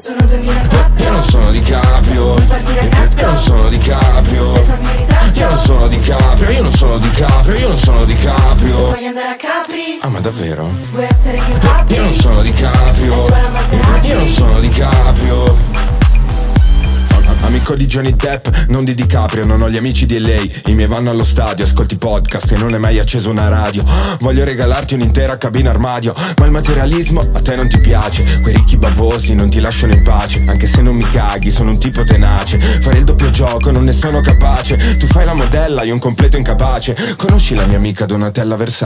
sono 2004. Io non sono DiCaprio. Io non sono DiCaprio. Io non sono DiCaprio. Io non sono DiCaprio. Io non sono DiCaprio. Vuoi andare a Capri? Ah, ma davvero? Vuoi essere più happy? Io non sono DiCaprio. Io non sono DiCaprio. Amico di Johnny Depp, non di DiCaprio. Non ho gli amici di LA, i miei vanno allo stadio. Ascolti podcast e non hai mai acceso una radio. Voglio regalarti un'intera cabina armadio, ma il materialismo a te non ti piace. Quei ricchi bavosi non ti lasciano in pace. Anche se non mi caghi, sono un tipo tenace. Fare il doppio gioco non ne sono capace. Tu fai la modella, io un completo incapace. Conosci la mia amica Donatella Versace?